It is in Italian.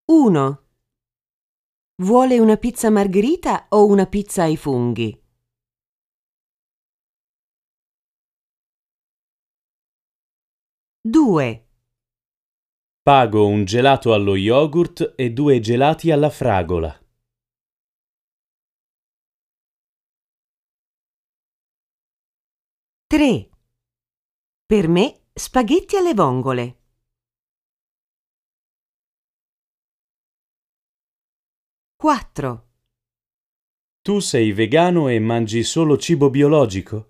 1. Vuole una pizza margherita o una pizza ai funghi? 2. Pago un gelato allo yogurt e 2 gelati alla fragola. 3. Per me spaghetti alle vongole. 4. Tu sei vegano e mangi solo cibo biologico?